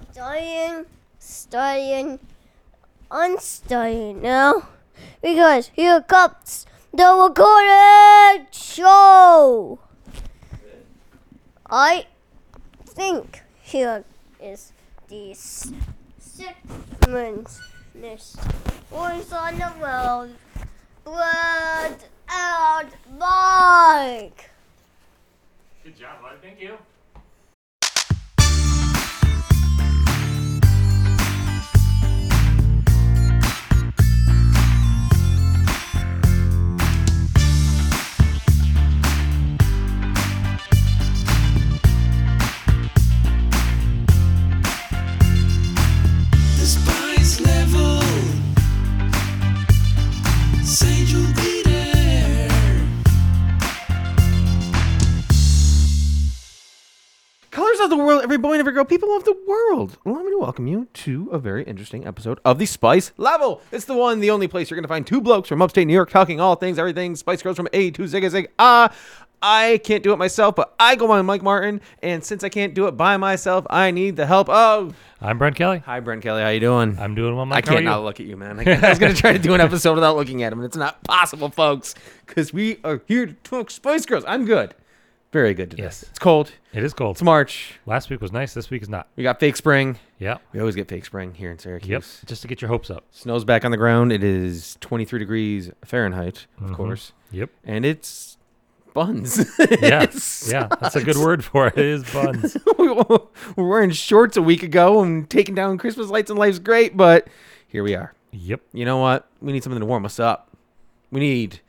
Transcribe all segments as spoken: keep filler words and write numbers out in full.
studying, studying, unstudying now. Because here comes the recorded show. I think here is the segment. Voice on the road. Blood out Mike. Good job, bud. Thank you. Of the world, every boy and every girl, people of the world. Allow me to welcome you to a very interesting episode of the Spice Level. It's the one, the only place you're going to find two blokes from upstate New York talking all things, everything, Spice Girls from A to Zig a Zig. Ah, I can't do it myself, but I go by Mike Martin, and since I can't do it by myself, I need the help of... I'm Brent Kelly. Hi, Brent Kelly. How you doing? I'm doing well, Mike. I can't not look at you, man. I, I was going to try to do an episode without looking at him, and it's not possible, folks, because we are here to talk Spice Girls. I'm good. Very good today. Yes. It's cold. It is cold. It's March. Last week was nice. This week is not. We got fake spring. Yeah. We always get fake spring here in Syracuse. Yep. Just to get your hopes up. Snow's back on the ground. It is twenty-three degrees Fahrenheit, of mm-hmm. course. Yep. And it's buns. Yeah. It yeah. That's a good word for it. It is buns. We were wearing shorts a week ago and taking down Christmas lights, and life's great, but here we are. Yep. You know what? We need something to warm us up. We need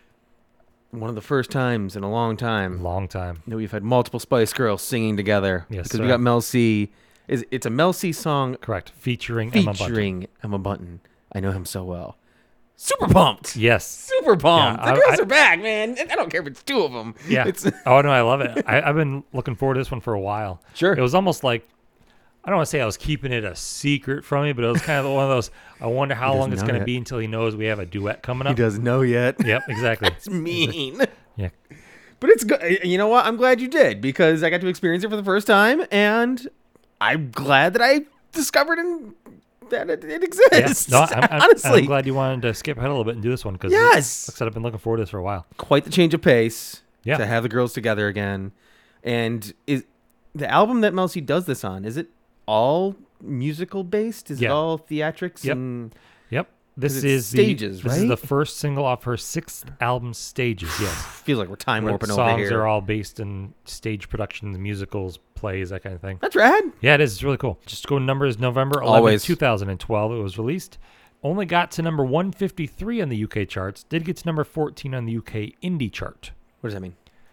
one of the first times in a long time. Long time. That we've had multiple Spice Girls singing together. Yes, Because sir. we got Mel C. Is It's a Mel C song. Correct. Featuring, Emma Bunton. Featuring Emma Bunton. I know him so well. Super pumped. Yes. Super pumped. Yeah, the I- girls I- are back, man. I don't care if it's two of them. Yeah. It's Oh, no, I love it. I, I've been looking forward to this one for a while. Sure. It was almost like, I don't want to say I was keeping it a secret from you, but it was kind of one of those, I wonder how He long doesn't it's know going to yet. be until he knows we have a duet coming He up. doesn't know yet. Yep, exactly. It's mean. Yeah. But it's good. You know what? I'm glad you did, because I got to experience it for the first time, and I'm glad that I discovered and that it, it Yeah. exists. No, I'm, I'm, Honestly. I'm glad you wanted to skip ahead a little bit and do this one because, Yes. like I said, I've been looking forward to this for a while. Quite the change of pace. Yeah. To have the girls together again. And is the album that Mel C does this on, is it all musical based? Is Yeah. it all theatrics? Yep. And Yep. This 'Cause is it's stages, the, This is the right? first single off her sixth album, Stages. Yes. feels like we're time Where warping over songs here. are all based in stage productions, musicals, plays, that kind of thing. That's rad. Yeah, it is. It's really cool. Just go to numbers November eleventh, Always. two thousand twelve. It was released. Only got to number one fifty-three on the U K charts. Did get to number fourteen on the U K indie chart. What does that mean?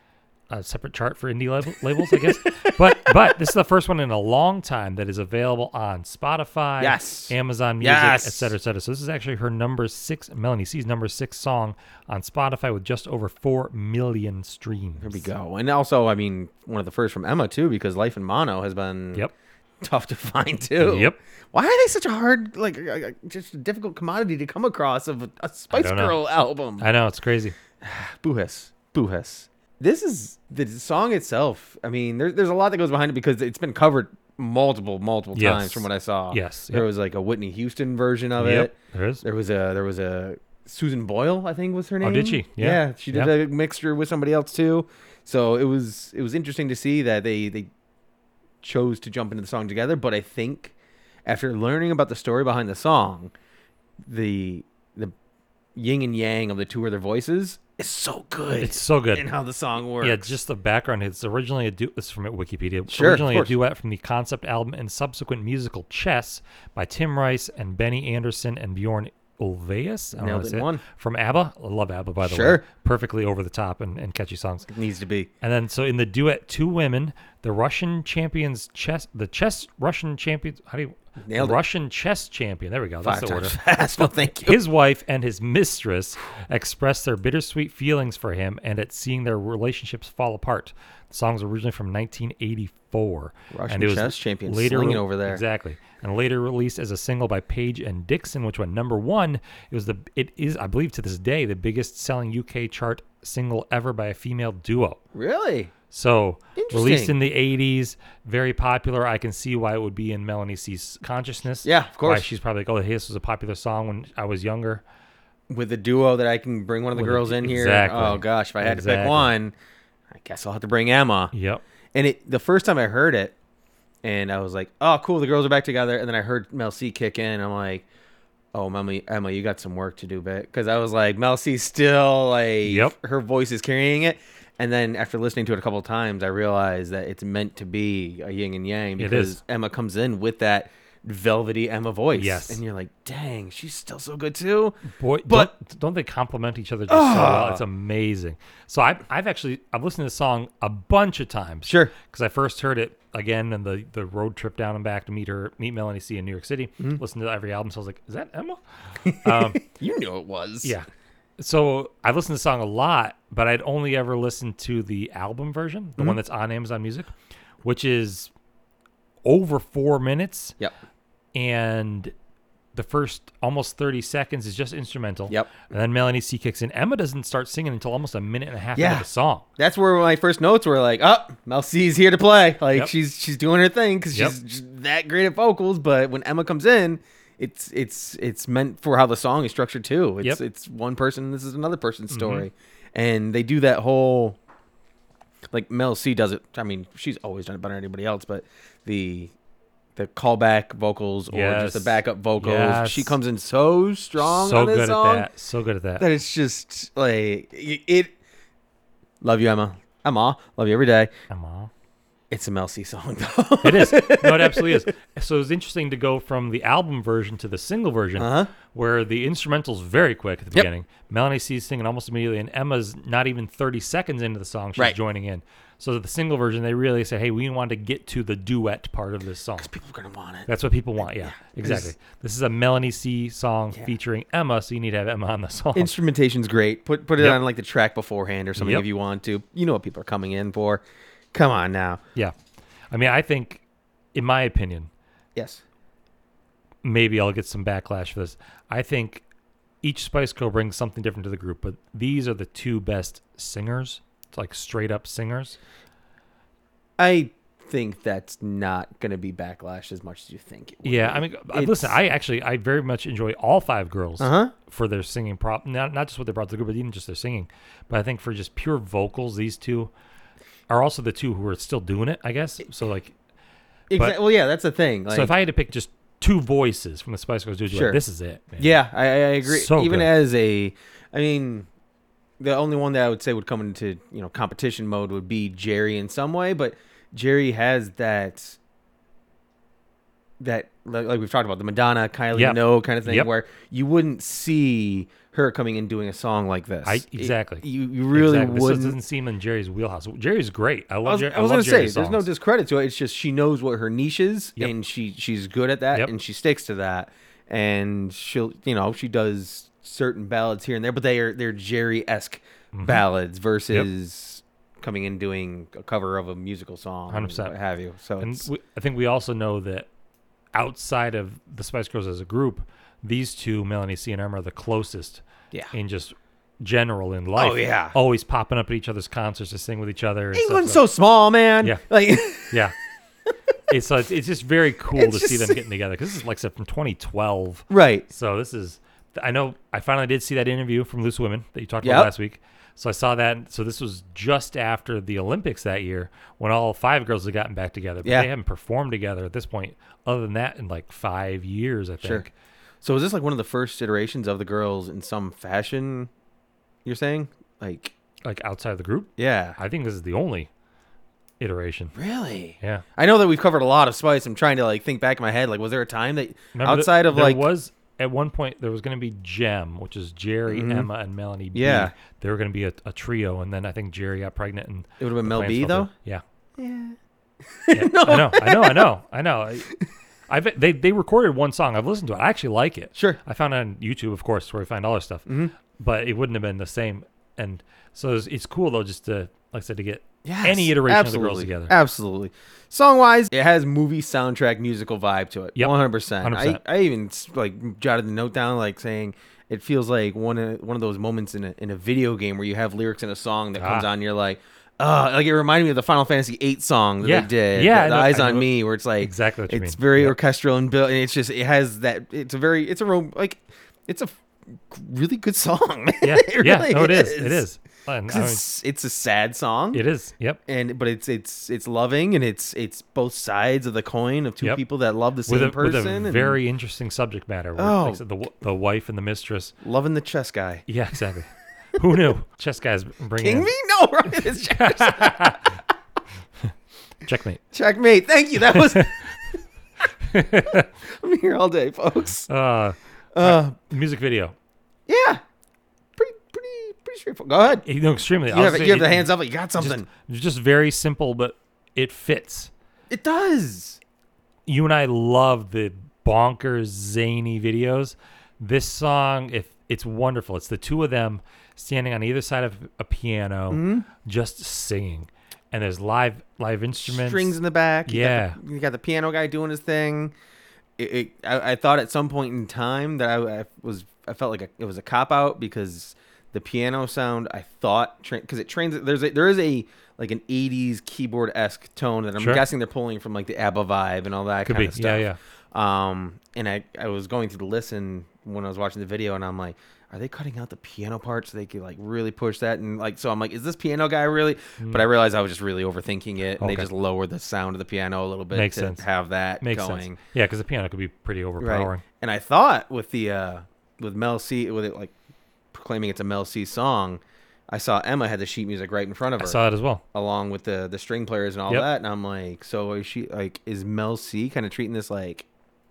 A separate chart for indie label, labels, I guess. But but this is the first one in a long time that is available on Spotify, Yes. Amazon Music, Yes. et cetera, et cetera. So this is actually her number six, Melanie C's number six song on Spotify with just over four million streams. Here we go. And also, I mean, one of the first from Emma, too, because Life in Mono has been Yep. tough to find, too. Yep. Why are they such a hard, like, uh, uh, just a difficult commodity to come across of a, a Spice don't know. Girl album? I know, it's crazy. Boo-hiss. Boo-hiss. This is the song itself. I mean, there, there's a lot that goes behind it because it's been covered multiple, multiple Yes. times from what I saw. Yes. There Yep. was like a Whitney Houston version of Yep. it. There is. There was a there was a Susan Boyle, I think was her name. Oh, did she? Yeah. she did Yeah. a mixture with somebody else too. So it was it was interesting to see that they they chose to jump into the song together. But I think after learning about the story behind the song, the the yin and yang of the two other voices is so good. It's so good. in how the song works. Yeah, just the background. It's originally a du- this is from Wikipedia. Sure, of originally a course. duet from the concept album and subsequent musical Chess by Tim Rice and Benny Anderson and Bjorn Ulvaeus. I don't know Nailed how to it say in one. From ABBA. I love ABBA, by the way. Sure. Perfectly over the top and, and catchy songs. It needs to be. And then so in the duet, two women, the Russian champions chess, the chess Russian champions. How do you Nailed it. Russian chess champion? There we go. Five That's the order. times fast. No, thank you. His wife and his mistress express their bittersweet feelings for him and at seeing their relationships fall apart. The song's originally from nineteen eighty-four. Russian and it was chess champion later slinging re- over there. Exactly. And later released as a single by Page and Dixon, which went number one. It was the it is, I believe to this day, the biggest selling U K chart single ever by a female duo. Really? So released Interesting. in the eighties, very popular. I can see why it would be in Melanie C's consciousness. Yeah, of course. Why she's probably like, oh, hey, this was a popular song when I was younger. With a duo that I can bring one of the With a- girls in here. exactly. Oh gosh, if I had to Exactly. pick one, I guess I'll have to bring Emma. Yep. And it the first time I heard it, and I was like, oh, cool, the girls are back together. And then I heard Mel C kick in. I'm like, oh, Emma, Emma, you got some work to do, bit. Because I was like, Mel C's still like, Yep. her voice is carrying it. And then after listening to it a couple of times, I realized that it's meant to be a yin and yang It because is. Emma comes in with that velvety Emma voice. Yes. And you're like, dang, she's still so good too. Boy, But- don't, don't they complement each other just so well? Ah. It's amazing. So I've, I've actually I've listened to this song a bunch of times. Sure. Because I first heard it again in the, the road trip down and back to meet her, meet Melanie C in New York City. Mm-hmm. Listened to every album, so I was like, is that Emma? Um, You knew it was. yeah. So I've listened to the song a lot, but I'd only ever listened to the album version, the Mm-hmm. one that's on Amazon Music, which is over four minutes. Yep. And the first almost thirty seconds is just instrumental. Yep. And then Melanie C kicks in. Emma doesn't start singing until almost a minute and a half Yeah. into the song. That's where my first notes were like, oh, Mel C's here to play. Like Yep. she's she's doing her thing because Yep. she's just that great at vocals. But when Emma comes in, it's it's it's meant for how the song is structured too. It's Yep. it's one person. This is another person's Mm-hmm. story, and they do that whole. Like Mel C does it. I mean, she's always done it better than anybody else. But the the callback vocals or just the Yes. backup vocals, Yes. she comes in so strong So on this good song at that. So good at that. that it's just like it, it. Love you, Emma. Emma, love you every day. Emma. It's a Mel C song, though. It is. No, it absolutely is. So it's interesting to go from the album version to the single version, Uh-huh. where the instrumental's very quick at the Yep. beginning. Melanie C's singing almost immediately, and Emma's not even thirty seconds into the song. She's Right. joining in. So the single version, they really say, hey, we want to get to the duet part of this song. People are gonna want it. That's what people want. Yeah, exactly. This is a Melanie C song Yeah. featuring Emma, so you need to have Emma on the song. Instrumentation's great. Put put it Yep. on like the track beforehand or something Yep. if you want to. You know what people are coming in for. Come on now. Yeah. I mean, I think, in my opinion, Yes. maybe I'll get some backlash for this. I think each Spice Girl brings something different to the group, but these are the two best singers, like straight up singers. I think that's not gonna be backlash as much as you think it would Yeah, be. I mean, uh, It's- listen, I actually, I very much enjoy all five girls Uh-huh. for their singing prop. Not not just what they brought to the group, but even just their singing. But I think for just pure vocals, these two are also the two who are still doing it, I guess. So like, Exa- well, yeah, that's the thing. Like, so if I had to pick just two voices from the Spice Girls, dude, Sure. like, this is it. Man. yeah, I, I agree. So Even good. as a, I mean, the only one that I would say would come into you know competition mode would be Jerry in some way, but Jerry has that that like like we've talked about the Madonna Kylie Yep. Minogue kind of thing Yep. where you wouldn't see her coming in doing a song like this. I It- exactly. you you really Exactly. This wouldn't. doesn't seem in Jerry's wheelhouse. Jerry's great. I love. I was, Jerry, I was love gonna say, Jerry's there's no songs. discredit to it. It's just she knows what her niche is, Yep. and she she's good at that, Yep. and she sticks to that. And she'll, you know, she does certain ballads here and there, but they are they're Jerry esque ballads versus coming in doing a cover of a musical song, one hundred percent. what have you. So And it's, we, I think we also know that outside of the Spice Girls as a group, these two, Melanie C and Emma, are the closest yeah, in just general in life. Oh, yeah. Always popping up at each other's concerts to sing with each other. and stuff England's like- so small, man. Yeah. like Yeah. It's, so it's, it's just very cool It's to see just- them getting together because this is like I said, from twenty twelve. right. So this is, I know I finally did see that interview from Loose Women that you talked Yep. about last week. So I saw that. So this was just after the Olympics that year when all five girls had gotten back together. But Yeah. they haven't performed together at this point, other than that, in like five years, I think. Sure. So is this like one of the first iterations of the girls in some fashion? You're saying, like, Like outside of the group, yeah, I think this is the only iteration. really. Yeah. I know that we've covered a lot of Spice. I'm trying to like think back in my head. Like, was there a time that Remember outside that of there like was at one point there was going to be Gem, which is Jerry, Mhm. Emma, and Melanie B. Yeah. They were going to be a, a trio, and then I think Jerry got pregnant, and it would have been the Mel plans B fell though? through. Yeah. Yeah. Yeah, I know, I know, I know, I know. I, I bet they they recorded one song. I've listened to it. I actually like it. Sure. I found it on YouTube, of course, where we find all our stuff. Mhm. But it wouldn't have been the same. And so it's, it's cool though, just to like I said, to get Yes, any iteration absolutely. of the girls together. Absolutely. Song wise, it has movie soundtrack musical vibe to it. Yep. one hundred percent. one hundred I, percent. I even like jotted the note down like saying it feels like one of one of those moments in a in a video game where you have lyrics in a song that comes Ah. on and you're like, Uh, like it reminded me of the Final Fantasy eight song that Yeah. they did. Yeah, the, I the know- Eyes I on know Me, where it's like exactly what you it's mean. very Yep. orchestral and built, and it's just it has that. It's a very it's a rom- like it's a f- really good song. Man. Yeah, it yeah, really no, it is. It is. And, 'Cause I mean, It's, it's a sad song. it is. Yep. and but it's it's it's loving, and it's it's both sides of the coin of two Yep. people that love the same With a, person. with a and very interesting subject matter. Where, Oh. like I said, the w- the wife and the mistress. loving the chess guy. Yeah, exactly. Who knew? Chess guys bringing King in me? No, right? It's checkers. checkmate. Checkmate. Thank you. That was. I'm here all day, folks. Uh, Uh, music video. yeah, pretty pretty pretty straightforward. Go ahead. You know, extremely. You I'll have, say you have it- the hands up. You got something. Just, just very simple, but it fits. It does. You and I love the bonkers, zany videos. This song, if it's wonderful. It's the two of them standing on either side of a piano, Mm-hmm. just singing, and there's live live instruments. Strings in the back. You Yeah. Got the, you got the piano guy doing his thing. It, it, I, I thought at some point in time that I, I was I felt like a, it was a cop out because the piano sound I thought because it trains there's a, there is a like an eighties keyboard esque tone that I'm Sure. guessing they're pulling from like the ABBA vibe and all that Could kind be. of stuff. Yeah, Um, and I I was going through the listen when I was watching the video, and I'm like, are they cutting out the piano part so they could like really push that? And like, so I'm like, is this piano guy really? But I realized I was just really overthinking it, and they Okay. just lowered the sound of the piano a little bit Makes to sense. have that Makes going. sense. Yeah, because the piano could be pretty overpowering. Right. And I thought with the uh with Mel C with it like proclaiming it's a Mel C song, I saw Emma had the sheet music right in front of I her, saw it as well. along with the the string players and all Yep. that. And I'm like, so is she like is Mel C kind of treating this like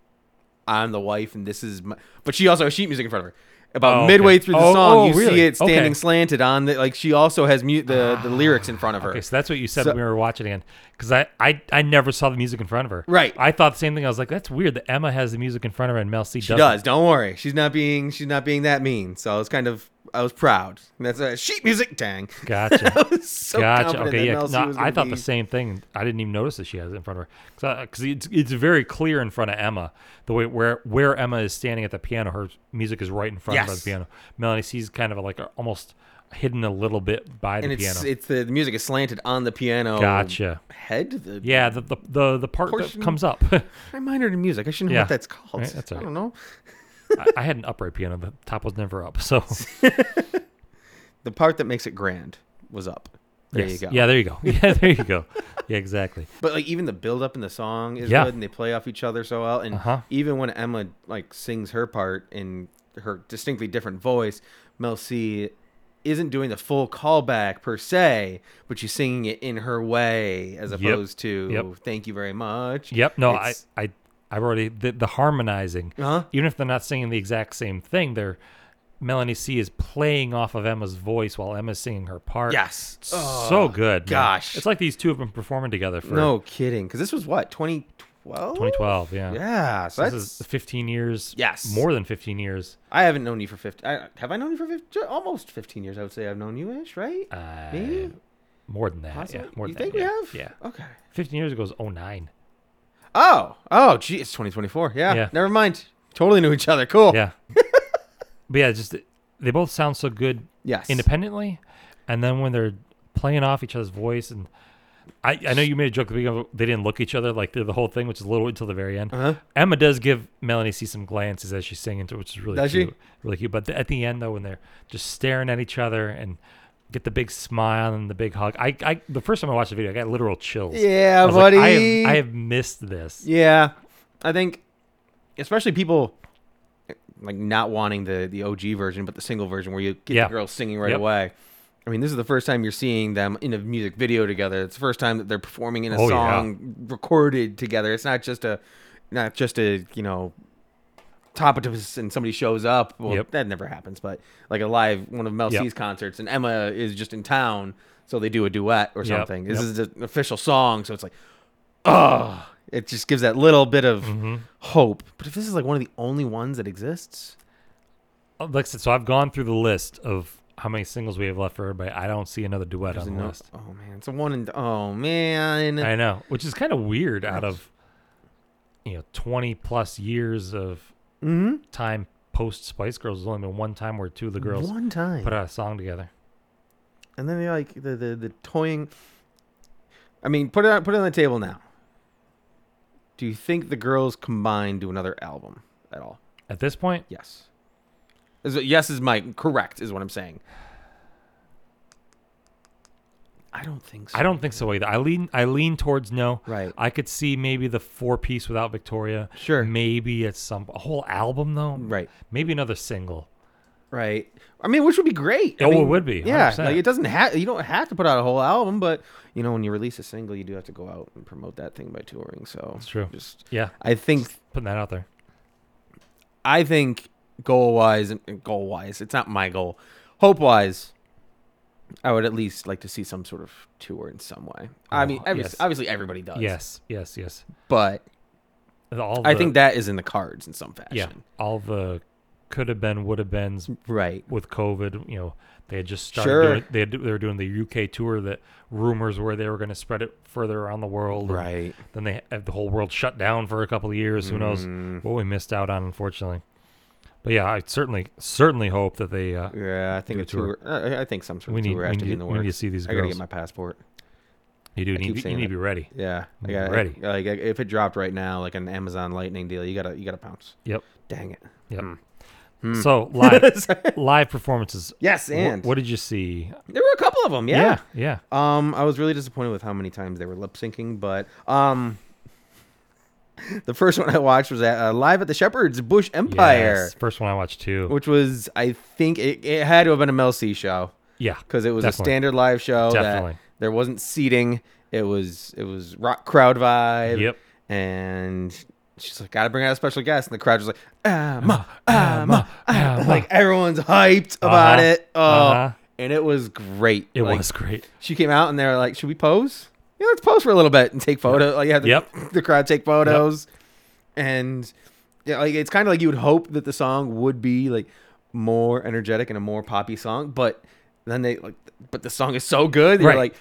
I'm the wife and this is my, but she also has sheet music in front of her. About Oh, okay. midway through the Oh, song, oh, you really? see it standing Okay. slanted on the like she also has mute the the lyrics in front of her. Okay, so that's what you said So- when we were watching again. Because I, I, I never saw the music in front of her. Right. I thought the same thing. I was like, that's weird that Emma has the music in front of her and Mel C She doesn't. does. Don't worry. She's not being she's not being that mean. So I was kind of I was proud. And that's a sheet music dang. Gotcha. I was so gotcha. confident Okay, that yeah. Mel C No, was I gonna thought be- the same thing. I didn't even notice that she has it in front of her because it's it's very clear in front of Emma the way where where Emma is standing at the piano. Her music is right in front of her at Yes. the piano. Melanie C's kind of like almost hidden a little bit by the and it's piano. it's the, the music is slanted on the piano Gotcha. head. The, Yeah, the the the, the part Portion- that comes up. I minored in music. I shouldn't know Yeah. what that's called. Right, that's all I right. don't know. I, I had an upright piano. The top was never up. So The part that makes it grand was up. There yes. you go. Yeah, there you go. Yeah, there you go. Yeah, exactly. But like even the build up in the song is Yeah. good, and they play off each other so well. And Uh-huh. even when Emma like sings her part in her distinctly different voice, Mel C isn't doing the full callback per se, but she's singing it in her way as Yep. opposed to Yep. "Thank you very much." Yep. No, It's- I I I've already the, the harmonizing. Uh-huh. Even if they're not singing the exact same thing, they're Melanie C is playing off of Emma's voice while Emma's singing her part. Yes. So Oh, good. man. gosh. It's like these two have been performing together for No kidding, because this was what twenty twelve. twenty twelve. Yeah. Yeah, so This that's is fifteen years. Yes. More than fifteen years. I haven't known you for fifteen. I, have I known you for fifteen? Almost fifteen years. I would say I've known you ish, right? Uh, Maybe? More than that. Possibly? Yeah. More you than think that. we yeah. have? Yeah. Okay. fifteen years ago was oh nine. Oh, oh, gee, it's twenty twenty-four. Yeah. Yeah. Never mind. Totally knew each other. Cool. Yeah. But yeah, just they both sound so good Yes. independently, and then when they're playing off each other's voice, and I, I know you made a joke at the beginning of- they didn't look at each other like through the whole thing, which is a little until the very end. Uh-huh. Emma does give Melanie C some glances as she's singing, to- which is really Does she? cute, really cute. But th- at the end though, when they're just staring at each other and get the big smile and the big hug, I, I the first time I watched the video, I got literal chills. Yeah, I was like, buddy. I have, I have missed this. Yeah, I think, especially people like not wanting the the O G version, but the single version where you get Yeah. the girls singing right Yep. away. I mean, this is the first time you're seeing them in a music video together. It's the first time that they're performing in a Oh, yeah. song recorded together. It's not just a, not just a you know, top of this and somebody shows up. Well, Yep. that never happens. But like a live one of Mel Yep. C's concerts, and Emma is just in town, so they do a duet or Yep. something. This Yep. is an official song, so it's like, oh, it just gives that little bit of Mm-hmm. hope. But if this is like one of the only ones that exists, Uh, Like I said, so I've gone through the list of how many singles we have left for everybody. I don't see another duet there's on the no- list. oh man, it's a one and oh man, I know, which is kind of weird out of you know twenty plus years of mm-hmm. time post Spice Girls. There's only been one time where two of the girls one time. put out a song together. and then they like the the the toying. I mean, put it on, put it on the table now. Do you think the girls combined do another album at all? At this point, Yes. Is it, yes is my correct is what I'm saying. I don't think so. I don't think so either. I lean I lean towards no. Right. I could see maybe the four piece without Victoria. Sure. Maybe it's some a whole album though. Right. Maybe another single. Right. I mean, which would be great. I Oh, it mean, would be, one hundred Yeah. percent. Like it doesn't have you don't have to put out a whole album, but you know when you release a single, you do have to go out and promote that thing by touring. So That's true. Just Yeah. I think Putting that out there. I think goal wise and goal wise, it's not my goal. Hope wise, I would at least like to see some sort of tour in some way. I Oh, mean, every, yes. obviously everybody does. Yes. Yes. Yes. But All I the- think that is in the cards in some fashion. yeah. All the could have been, would have beens Right. with COVID. You know, they had just started. Sure. Doing, they had, they were doing the U K tour that rumors were they were going to spread it further around the world. and Right. Then they had the whole world shut down for a couple of years. Who knows Mm. what we missed out on, unfortunately. But yeah, I certainly certainly hope that they. Uh, Yeah, I think Do a a tour. tour. Uh, I think some sort we of need tour we has need, to be in the we need to works. see these I gotta girls. get my passport. you do. I You keep need, you saying need to that. be ready. Yeah, I Mm, got ready. Like if it dropped right now, like an Amazon Lightning deal, you gotta you gotta pounce. Yep. Dang it. Yep. Hmm. Hmm. So live live performances. yes, Wh- and what did you see? there were a couple of them. Yeah. Yeah. Um, I was really disappointed with how many times they were lip syncing, but um, the first one I watched was at, uh, live at the Shepherd's Bush Empire, Yes. First one I watched too. which was I think it, it had to have been a Mel C show Yeah. because it was Definitely. a standard live show. Definitely. That there wasn't seating. It was it was rock crowd vibe. Yep. And she's like, gotta bring out a special guest, and the crowd was like, Emma, Emma, Emma. Like everyone's hyped about Uh-huh. it. Oh, Uh-huh. and it was great. It Like, was great. she came out and they were like, should we pose? Yeah, let's pose for a little bit and take photos. Like, yeah, the, Yep. the crowd take photos. And yeah, like it's kind of like you would hope that the song would be like more energetic and a more poppy song, but then they like, but the song is so good. You're Right. like,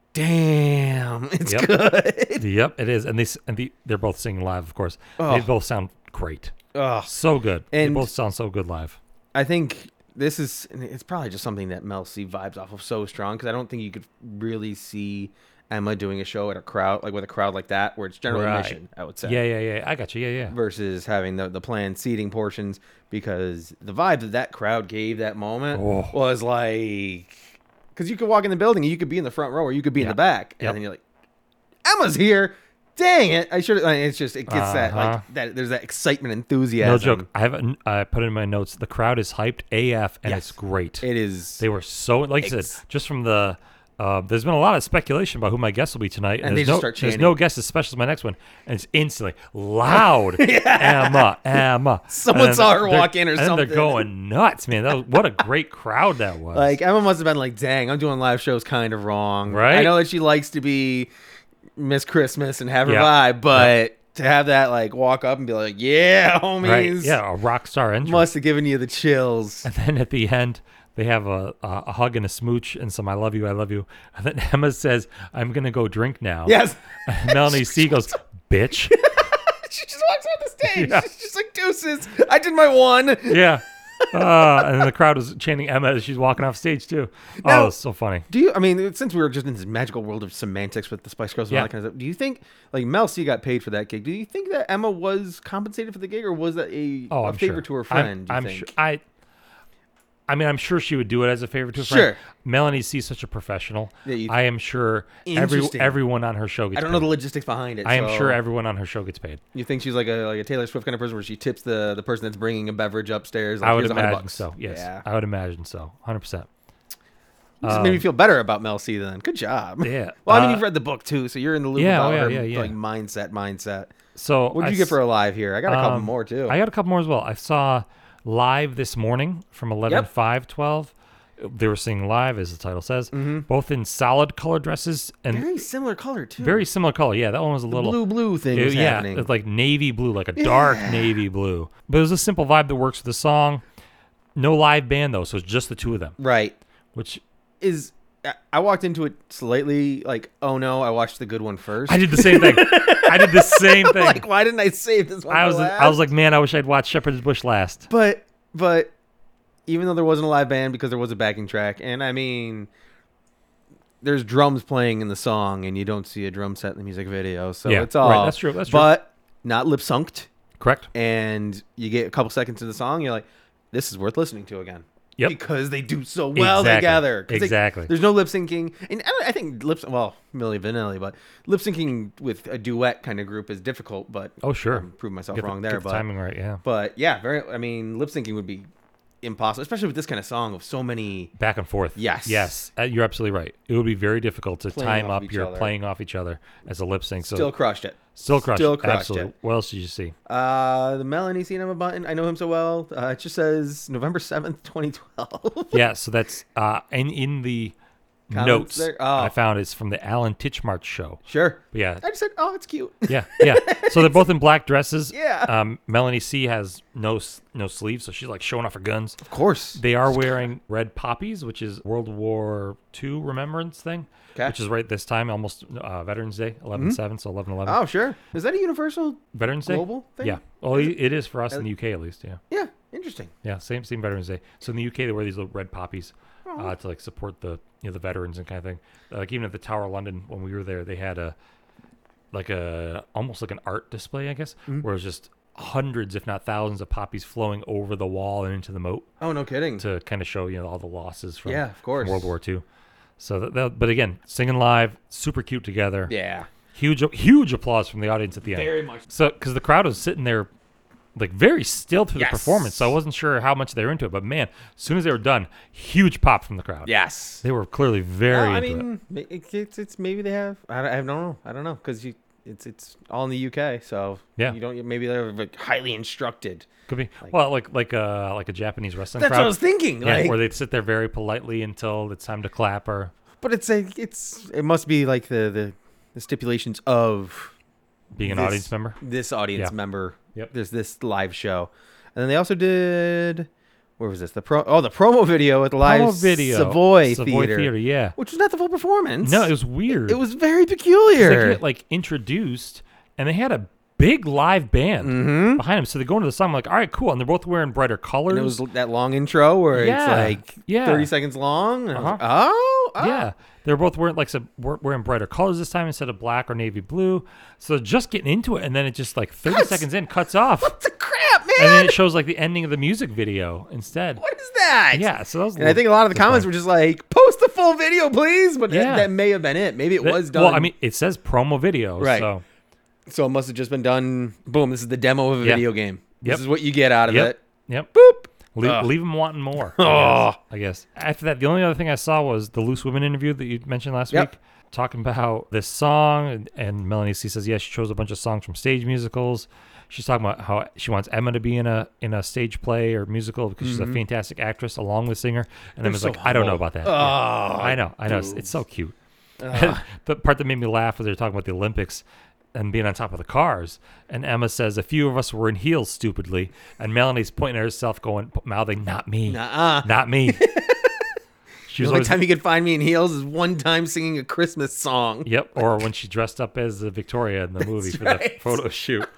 damn, it's Yep. good. Yep, it is, and they s- and the, they're both singing live, of course. They Oh. both sound great, Ugh. so good. And- they both sound so good live. I think this is it's probably just something that Mel C vibes off of so strong because I don't think you could really see Emma doing a show at a crowd like with a crowd like that where it's general Right. admission. I would say. Yeah, yeah, yeah. I got you. Yeah, yeah. Versus having the, the planned seating portions because the vibe that that crowd gave that moment Oh. was like because you could walk in the building and you could be in the front row or you could be in Yep. the back and Yep. then you're like Emma's here, dang it, I should like, it's just it gets that Uh-huh. like that there's that excitement enthusiasm. No joke. I have a, I put in my notes. The crowd is hyped A F, and Yes. it's great. It is They were so like I Ex- said, just from the. Uh, there's been a lot of speculation about who my guest will be tonight, And they there's just no, start there's chanting. no guest as special as my next one, and it's instantly loud. Emma, Emma. Someone And saw her they're- walk in or and then something. they're going nuts, man. That was, what a great crowd that was. Like Emma must have been like, "Dang, I'm doing live shows kind of wrong." Right? I know that she likes to be Miss Christmas and have her Yep. vibe, but to have that like walk up and be like, "Yeah, homies," right? Yeah, a rock star entrance. must have given you the chills. And then at the end, they have a, a, a hug and a smooch and some "I love you, I love you." And then Emma says, "I'm gonna go drink now." Yes, And Melanie C goes, "Bitch." she just walks on the stage. Yeah. She's just like, "Deuces, I did my one." Yeah. Uh, and then the crowd was chanting Emma as she's walking off stage too. Oh, Now- it was so funny. Do you? I mean, since we were just in this magical world of semantics with the Spice Girls and Yeah. all that kind of stuff, do you think like Mel C got paid for that gig? Do you think that Emma was compensated for the gig, or was that a, Oh, a I'm favor sure. to her I'm- friend? do you I'm, think? sure. I. I mean, I'm sure she would do it as a favor to a Sure. friend. Melanie C is such a professional. Yeah, you- I am sure every Interesting. everyone on her show gets I don't paid. know the logistics behind it. I am so- sure everyone on her show gets paid. You think she's like a like a Taylor Swift kind of person where she tips the, the person that's bringing a beverage upstairs? Like, I would "Here's a hundred imagine bucks." so. Yes, Yeah. I would imagine so. one hundred percent. Just made me feel better about Mel C then. Good job. Yeah. Well, I mean, Uh, you've read the book too, so you're in the loop yeah, about oh, yeah, her yeah, yeah. like mindset, mindset. So What did I you get s- for a live here? I got a couple um, more too. I got a couple more as well. I saw live this morning from eleven five twelve. They were singing live, as the title says, both in solid color dresses and Very similar color too. very similar color. Yeah, that one was a little blue blue thing It- was yeah, happening. it's like navy blue, like a dark Yeah. navy blue. But it was a simple vibe that works with the song. No live band though, so it's just the two of them. right. Which Is I- I walked into it slightly like, oh no, I watched the good one first. I did the same thing. I did the same thing. like, why didn't I save this one? I for was last? I was like, man, I wish I'd watched Shepherd's Bush last. But but even though there wasn't a live band because there was a backing track, and I mean, there's drums playing in the song, and you don't see a drum set in the music video. So Yeah, it's all right, that's true, that's true. But not lip synced, Correct. and you get a couple seconds of the song, you're like, this is worth listening to again. Yep. Because they do so well Exactly. together. 'Cause they- Exactly. there's no lip syncing, and I, don't- I think lip well, Milli Vanilli, but lip syncing with a duet kind of group is difficult. But Oh, sure. I'm proving myself Get the- wrong there. get the But timing right, yeah. but yeah, very. I mean, lip syncing would be impossible, especially with this kind of song of so many. Back and forth. Yes. Yes. Uh, you're absolutely right. It would be very difficult to Playing time off up each your other. playing off each other as a lip sync. So Still crushed it. still crushed. still it. crushed Absolutely. it. What else did you see? Uh, the Melanie Cinema button. I know him so well. Uh, it just says November seventh, twenty twelve. Yeah, so that's uh in in the Comments notes there? Oh. I found it's from the Alan Titchmarsh show. Sure. But yeah, I just said, oh, it's cute. yeah, yeah. So they're both in black dresses. Yeah. Um, Melanie C has no s- no sleeves, so she's like showing off her guns. Of course. They are wearing red poppies, which is World War Two remembrance thing, 'Kay. which is right this time, almost uh, Veterans Day, eleven seven, so eleven eleven. Oh, sure. Is that a universal? Veterans Day. global thing? Yeah. Well, it it is for us in the U K at least. Yeah. Yeah. Interesting. Yeah. Same same Veterans Day. So in the U K they wear these little red poppies Oh. uh, to like support the you know the veterans and kind of thing. Like even at the Tower of London when we were there, they had a like a almost like an art display, I guess, Mm-hmm. where it was just hundreds, if not thousands, of poppies flowing over the wall and into the moat Oh, no kidding. to kind of show you know all the losses from, Yeah, of from course. World War Two. So that, that, but again, singing live, super cute together. Yeah. Huge, huge applause from the audience at the end. much. So, because the crowd was sitting there, like very still through Yes. the performance, so I wasn't sure how much they were into it. But man, as soon as they were done, huge pop from the crowd. Yes. They were clearly very. Well, I into it. mean, ma- it, it's it's maybe they have. I, don't- I don't know. I don't know because you it's it's all in the U K, so Yeah. you don't maybe they're like highly instructed. Could be well, like like a like a Japanese wrestling That's crowd. what I was thinking. Yeah, like, where they'd sit there very politely until it's time to clap or but it's a it's it must be like the the, the stipulations of being an this- audience member. This audience Yeah. member. Yep. There's this live show, and then they also did. Where was this? The pro. Oh, the promo video at the live Promo video, Savoy, Savoy Theater, yeah. which was not the full performance. No, it was weird. It was very 'Cause peculiar. they get like introduced, and they had a big live band Mhm. behind them. So they go into the song, I'm like, all right, cool, and they're both wearing brighter colors. And it was that long intro where Yeah, it's like yeah. thirty seconds long. And I was Uh-huh. like, oh, oh. Yeah, they're both wearing like some we're- wearing brighter colors this time instead of black or navy blue. So just getting into it, and then it just like thirty Cuts. seconds in cuts off, What the crap, man? and then it shows like the ending of the music video instead. What is that? Yeah, so that was. And I think a lot of the comments were just like, post the full video, please. But that, Yeah. that may have been it. Maybe it That- was done. Well, I mean, it says promo video, Right. so so it must have just been done. Boom, this is the demo of a Yeah. video game. This Yep. is what you get out of Yep. it. Yep. Boop. Leave, Ugh. leave them wanting more. I Oh. guess, I guess. After that, the only other thing I saw was the Loose Women interview that you mentioned last Yep. week, talking about how this song. And, and Melanie C says, yes, she chose a bunch of songs from stage musicals. She's talking about how she wants Emma to be in a in a stage play or musical because she's a fantastic actress along with singer. And They're Emma's so like, I don't know humble. about that. Oh, Yeah. I know, I know. It's, it's so cute. The part that made me laugh was they were talking about the Olympics and being on top of the cars. And Emma says, a few of us were in heels stupidly. And Melanie's pointing at herself going, mouthing, not me. Nuh-uh. Not me. She The was only always, time you could find me in heels is one time singing a Christmas song. yep, or when she dressed up as uh, Victoria in the movie for the right. photo shoot.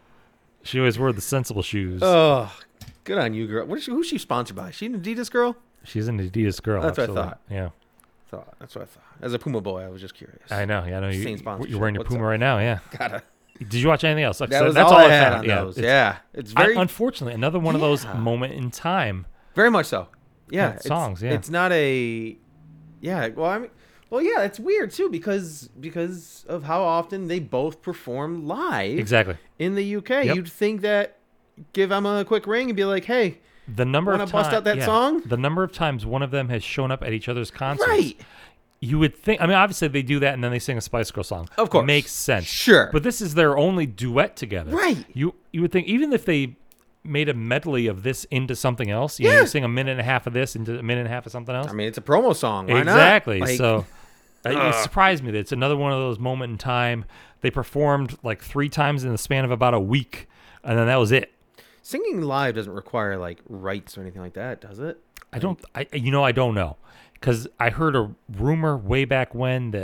She always wore the sensible shoes. Oh, good on you, girl. What is she, who's she sponsored by? Is she an Adidas girl? She's an Adidas girl. That's what I absolutely. thought. Yeah, Thought that's what I thought. As a Puma boy, I was just curious. I know. Yeah, I know. Same You, sponsorship. you're wearing your What's Puma up? right now. Yeah. Gotta. Did you watch anything else? Like I That said, was that's all, all I I had found. on Yeah, those. it's- Yeah, it's I- very, unfortunately, another one of those Yeah. moment in time. very much so. Yeah, Yeah, it's- songs, yeah. it's not a. Yeah, well, I mean, well, yeah, it's weird too because because of how often they both perform live Exactly. in the U K. Yep. You'd think that give Emma a quick ring and be like, "Hey, The number Wanna of bust times out that song? The number of times one of them has shown up at each other's concerts. right, You would think. I mean, obviously they do that, and then they sing a Spice Girl song. Of course. makes sense. sure, But this is their only duet together. Right. You you would think even if they made a medley of this into something else, you know, Yeah. you sing a minute and a half of this into a minute and a half of something else. I mean, it's a promo song. Why not? exactly. Like, So uh, it Ugh. surprised me that it's another one of those moment in time. They performed like three times in the span of about a week, and then that was it. singing live doesn't require like rights or anything like that, does it? I don't. I you know I don't know because I heard a rumor way back when that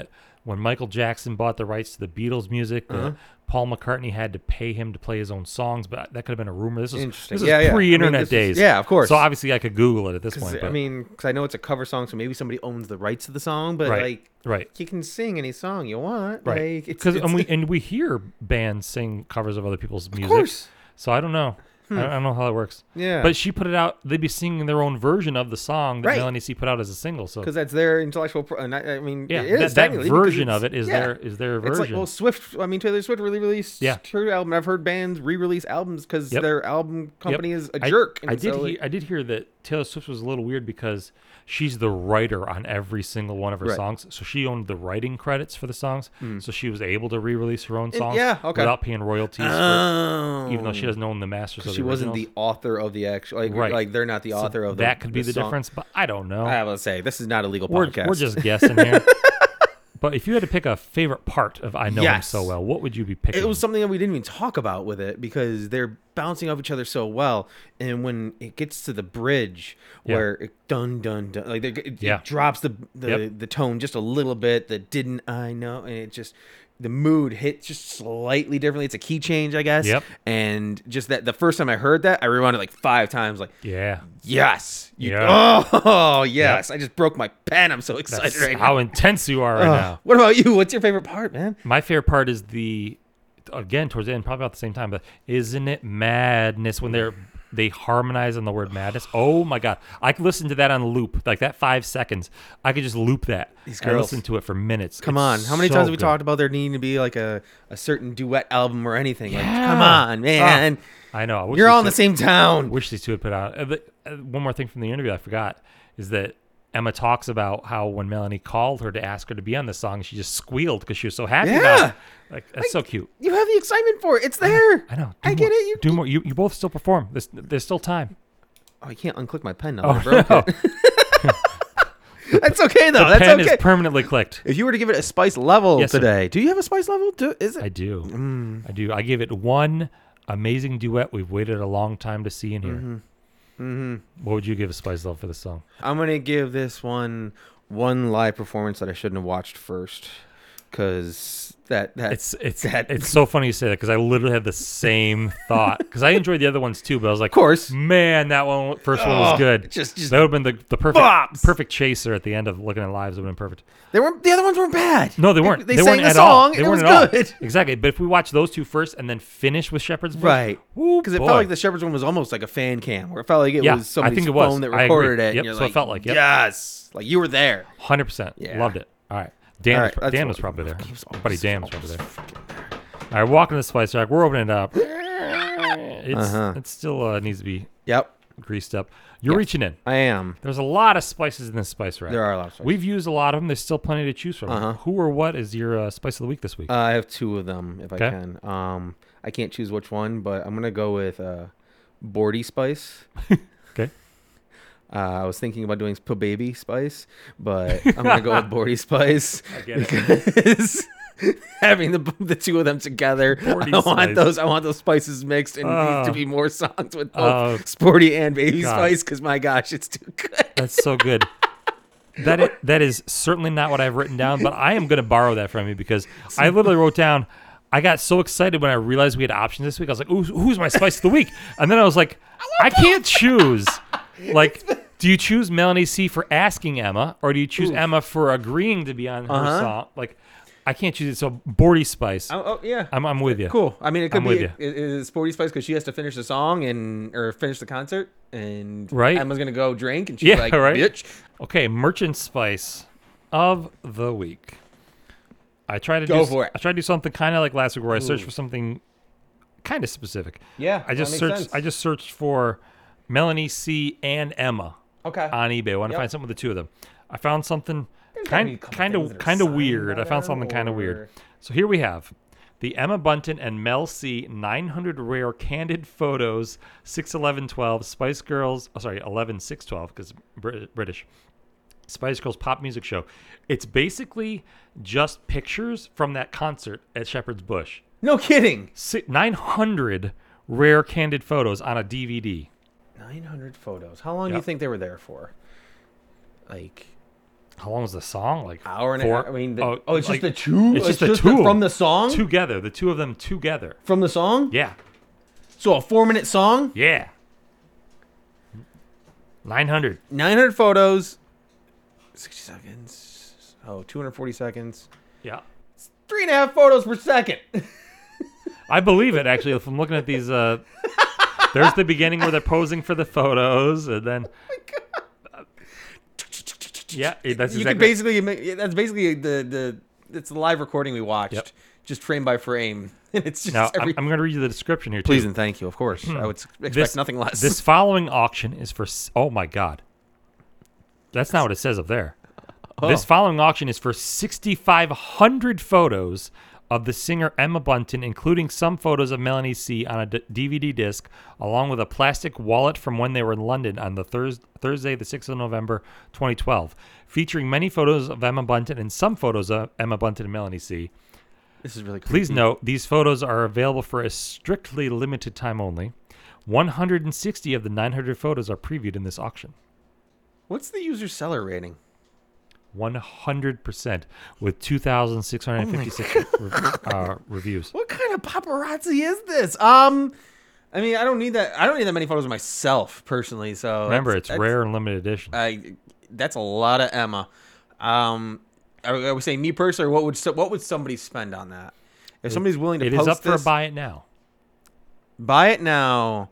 when Michael Jackson bought the rights to the Beatles music, uh, Uh-huh. Paul McCartney had to pay him to play his own songs, but that could have been a rumor. This was Interesting. this is Yeah, yeah. I mean, pre-internet this is- days. yeah, of course. So obviously I could Google it at this 'Cause, point. I But, mean, because I know it's a cover song, so maybe somebody owns the rights to the song, but Right. like, right. you can sing any song you want. Right. Like, it's, Because it's, and we and we hear bands sing covers of other people's music. of course. So I don't know. I, I don't know how that works. Yeah. But she put it out. They'd be singing their own version of the song that Right. Melanie C put out as a single. So because that's their intellectual. Pro- and I, I mean, yeah, it is that, that technically because version it's- of it is yeah. their is their It's version. like, well, Swift. I mean, Taylor Swift really released Yeah. her album. I've heard bands re-release albums because Yep. their album company is a I- jerk. I, and did so, hear, like- I did hear that Taylor Swift was a little weird because she's the writer on every single one of her Right. songs. So she owned the writing credits for the songs. So she was able to re-release her own And- songs yeah, okay. without paying royalties, for, Oh. even though she doesn't own the masters of the She wasn't the originals. author of the actual. Like, Right. like they're not the So author of the. that could be the, song. difference, but I don't know. I will say this is not a legal we're, podcast. we're just guessing here. But if you had to pick a favorite part of I Know Him Yes. So Well, what would you be picking? It was something that we didn't even talk about with it because they're bouncing off each other so well, and when it gets to the bridge Yeah. where it dun dun dun, like it, it Yeah. drops the the, Yep. the tone just a little bit. That didn't I know, and it just the mood hits just slightly differently. It's a key change, I guess. Yep. And just that the first time I heard that, I rewound it like five times. Like yeah. yes, you, Yeah. oh yes, I just broke my pen. I'm so excited That's right how now. intense you are right Ugh. now. What about you? What's your favorite part, man? My favorite part is the, again, towards the end, probably about the same time, but isn't it madness when they're they harmonize on the word madness? Oh my god, I could listen to that on loop, like that five seconds. I could just loop that. These and girls. listen to it for minutes. Come It's on. How many so times have we good. talked about there needing to be like a, a certain duet album or anything? Like, Yeah. come on, man. I know. I wish You're these all in the two- same town. Wish these two had put out. Uh, the- uh, one more thing from the interview I forgot is that Emma talks about how when Melanie called her to ask her to be on the song, she just squealed because she was so happy Yeah. about it. Like that's so cute. You have the excitement for it. It's there. I know. Do I more. get it. You, Do more. You, you both still perform. There's, there's still time. Oh, I can't unclick my pen now. Oh, I broke no. it. That's okay, though. The That's pen okay. is permanently clicked. If you were to give it a spice level Yes, sir. today, do you have a spice level? Do, is it? I do. Mm. I do. I give it one amazing duet we've waited a long time to see in here. Mm-hmm. What would you give a spice level for this song? I'm going to give this one one live performance that I shouldn't have watched first. Because that, that. It's it's that- it's so funny you say that because I literally had the same thought because I enjoyed the other ones too, but I was like, Of course. man, that one first one was Oh, good. Just, just That would have been the, the perfect Bops! perfect chaser at the end of Looking at Lives. Would have been perfect. they weren't. The other ones weren't bad. No, they weren't. They, They, sang weren't the at song. all. And They it weren't was at all. good. Exactly. But if we watch those two first and then finish with Shepherd's Bush, Right. Ooh, Because it boy. felt like the Shepherd's one was almost like a fan cam, where it felt like it Yeah, was I somebody's think it was. phone that I agree. recorded it. Yep, and you're so it like, felt like, yep. yes, like you were there. one hundred percent. Yeah. Loved it. All right. Dan, All was, right, pro- that's Dan what- was probably there. he was Our always- buddy Dan was always probably there. All right, walking the spice rack. We're opening it up. It's Uh-huh. it still uh, needs to be Yep, greased up. You're Yes. reaching in. I am. There's a lot of spices in this spice rack. There are a lot of spices. We've used a lot of them. There's still plenty to choose from. Uh-huh. Who or what is your uh, spice of the week this week? Uh, I have two of them, if Okay. I can. Um, I can't choose which one, but I'm gonna go with uh, Bordy spice. Okay. Uh, I was thinking about doing P baby spice, but I'm gonna go with Bordy spice I get it. because having the the two of them together, Bordy I want spice. those. I want those spices mixed, and it needs to Oh. be more songs with both Oh. Sporty and Baby God. Spice. Because my gosh, it's too good. That's so good. That is, that is certainly not what I've written down, but I am going to borrow that from you because I literally wrote down. I got so excited when I realized we had options this week. I was like, Ooh, "Who's my spice of the week?" And then I was like, "I can't choose." Like, do you choose Melanie C for asking Emma, or do you choose Oof. Emma for agreeing to be on her Uh-huh. song? Like, I can't choose it. So, Bordy Spice. Oh, oh yeah. I'm I'm with you. Cool. I mean, it could I'm be with it, it is Sporty Spice because she has to finish the song and or finish the concert, and Right. Emma's gonna go drink, and she's Yeah, like, right. "Bitch." Okay, merchant spice of the week. I try to Go do, for it. I try to do something kind of like last week where I searched Ooh. for something kind of specific. Yeah, I just that searched. makes sense. I just searched for Melanie C and Emma Okay. on eBay. I want to Yep. find something with the two of them. I found something There's gotta be a kind couple kind things of that are kind of signed weird. by I found them, something kind of weird. or- So here we have the Emma Bunton and Mel C nine hundred rare candid photos six eleven twelve Spice Girls. Oh, sorry, eleven six twelve because British. Spice Girls pop music show. It's basically just pictures from that concert at Shepherd's Bush. No kidding. Si- nine hundred rare candid photos on a D V D. nine hundred photos. How long do you Yep. think they were there for? Like, How long was the song? Like Hour and four? a half. I mean, the, oh, oh, it's like, just the two. It's just the two the, of from them. the song. together. The two of them together. From the song. Yeah, So a four-minute song. yeah. Nine hundred. nine hundred photos. sixty seconds. Oh, two hundred forty seconds. Yeah, Three and a half photos per second. I believe it. Actually, if I'm looking at these, uh, there's the beginning where they're posing for the photos, and then. Yeah, it- that's you exactly. can basically make, that's basically the the it's the live recording we watched, Yep. just frame by frame. And it's just Now, every. I'm, I'm going to read you the description here, too. Please and thank you. Of course, I would s- expect This- nothing less. This following auction is for. s- Oh my God, that's not what it says up there. Oh. This following auction is for sixty-five hundred photos of the singer Emma Bunton, including some photos of Melanie C on a d- D V D disc, along with a plastic wallet from when they were in London on the Thurs- Thursday, the sixth of November, twenty twelve, featuring many photos of Emma Bunton and some photos of Emma Bunton and Melanie C. This is really creepy. Please note, these photos are available for a strictly limited time only. one hundred sixty of the nine hundred photos are previewed in this auction. What's the user seller rating? one hundred percent with two thousand six hundred fifty-six re- uh, reviews. What kind of paparazzi is this? Um, I mean, I don't need that. I don't need that many photos of myself personally. So Remember, that's- it's that's- rare and limited edition. I that's a lot of Emma. Um, I, I would say me personally, what would so- what would somebody spend on that? If somebody's willing to It post is up for a this, buy it now. buy it now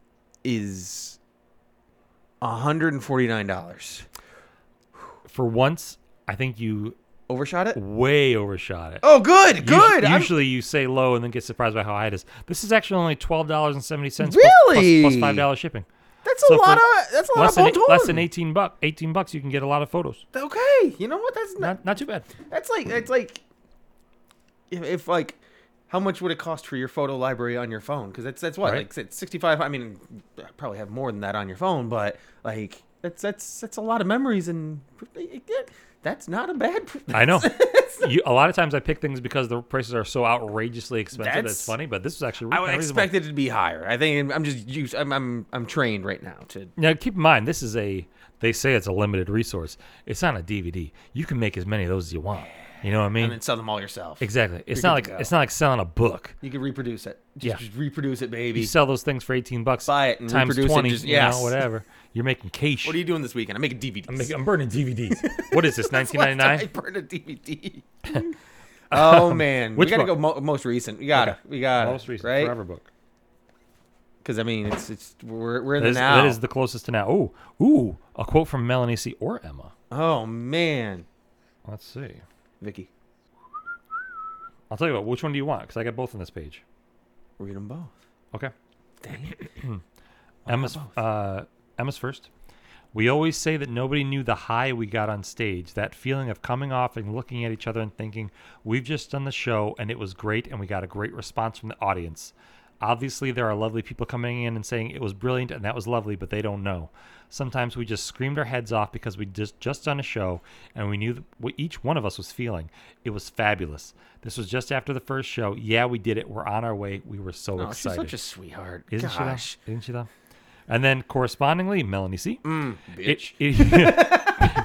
is one hundred and forty nine dollars. For once, I think you Overshot it. way overshot it. Oh, good, Usu- good. I'm- Usually you say low and then get surprised by how high it is. This is actually only twelve dollars and seventy cents. Really? Plus, plus five dollars shipping. that's a so lot for of that's a lot Less of than, bon ton. less than eighteen bucks. eighteen bucks, you can get a lot of photos. Okay, you know what? That's not. Not not too bad. That's like that's like if, if like how much would it cost for your photo library on your phone? Because that's that's what Right. like it's sixty-five. I mean, I probably have more than that on your phone, but like that's that's that's a lot of memories, and that's not a bad. I know. You, a lot of times I pick things because the prices are so outrageously expensive. That's, That's- funny, but this is actually I really would reasonable. expect it to be higher. I think I'm just used. I'm I'm I'm trained right now to. Now, keep in mind, this is a. They say it's a limited resource. It's not a D V D. You can make as many of those as you want. You know what I mean? And then sell them all yourself. Exactly. It's You're not good like to go. it's not like selling a book. You can reproduce it. Just, Yeah. just reproduce it, baby. You sell those things for eighteen bucks. Buy it and times reproduce it, twenty. just- you yes. know, whatever. You're making cash. What are you doing this weekend? I'm making D V Ds. I'm, making, I'm burning D V Ds. What is this? nineteen ninety I nine. burned a D V D. Oh man, Which we gotta book? go mo- most recent. We got to Okay. We got to Most recent right? Forever book. Because I mean, it's it's we're we're in That the is, now. that is the closest to now. Oh, ooh, a quote from Melanie C. or Emma. Oh man, Let's see. Vicky, I'll tell you what. Which one do you want? Because I got both on this page. read them both. Okay. Dang. Emma's both? uh, Emma's first. We always say that nobody knew the high we got on stage. That feeling of coming off and looking at each other and thinking, we've just done the show and it was great and we got a great response from the audience. Obviously, there are lovely people coming in and saying it was brilliant and that was lovely, but they don't know. Sometimes we just screamed our heads off because we just just done a show and we knew th- what each one of us was feeling. It was fabulous. This was just after the first show. Yeah, we did it. We're on our way. We were so Oh, she's excited. such a sweetheart. Isn't Gosh. she though? Isn't she though? And then correspondingly, Melanie C. Mm, It- bitch. it-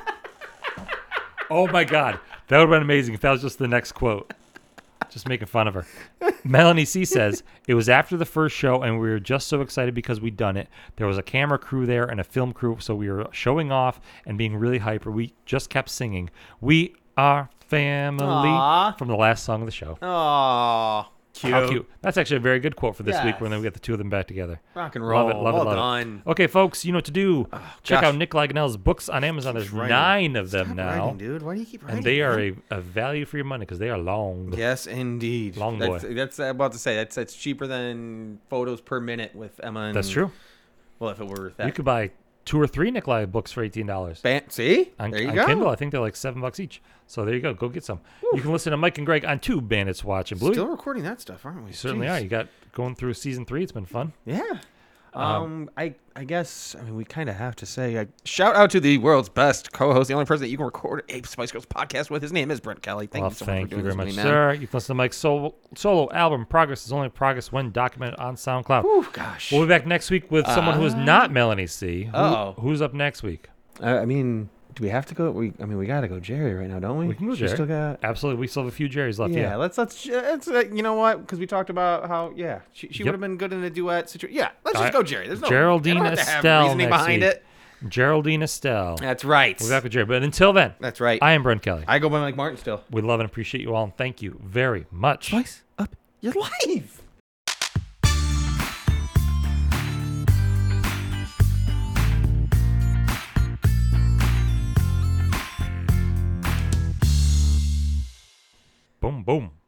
oh my God, that would have been amazing if that was just the next quote. Just making fun of her. Melanie C says, it was after the first show and we were just so excited because we'd done it. There was a camera crew there and a film crew, so we were showing off and being really hyper. We just kept singing, "We are family," Aw. from the last song of the show. Aw, cute. How cute. That's actually a very good quote for this week Yes. when we get the two of them back together. Rock and roll. Love it, love well it, love done. it. Okay, folks, you know what to do. Check gosh. out Nick Laganell's books on Amazon. There's writing. nine of them Stop now. writing, dude. Why do you keep writing? And they are man? a, a value for your money because they are long. Yes, indeed. Long that's, boy. That's I'm about to say. That's that's cheaper than photos per minute with Emma. And, That's true. Well, if it were that. You could buy two or three Nick Lagan books for eighteen dollars. Ban- See, On, there you on go. Kindle, I think they're like seven bucks each. So there you go. Go get some. You can listen to Mike and Greg on Two Bandits Watch and Blue. Still recording that stuff, aren't we? You certainly Jeez. are. You got going through season three. It's been fun. Yeah. Um, Um, I I guess I mean we kind of have to say uh, shout out to the world's best co-host, the only person that you can record a Spice Girls podcast with. His name is Brent Kelly. Thank well, you so thank much for you doing very this much, with me, man. sir. You can listen to Mike's solo, solo album, Progress is only progress when documented on SoundCloud. Whew, gosh. We'll be back next week with someone who is Uh, not Melanie C. Who, uh-oh. who's up next week? Uh, I mean, Do we have to go? We, I mean, we got to go Jerry right now, don't we? We can go We Jerry. Still got. Absolutely. We still have a few Jerry's left. Yeah, Yeah. let's let's let's uh, you know what? Because we talked about how yeah she, she Yep. would have been good in a duet situation. Yeah, let's I- just go Jerry. There's no Geraldine I don't have to have Estelle reasoning next behind week. it. Geraldine Estelle. That's right. We'll be back with Jerry. But until then, That's right. I am Brent Kelly. I go by Mike Martin still. We love and appreciate you all, and thank you very much. Spice up your life. Boom, boom.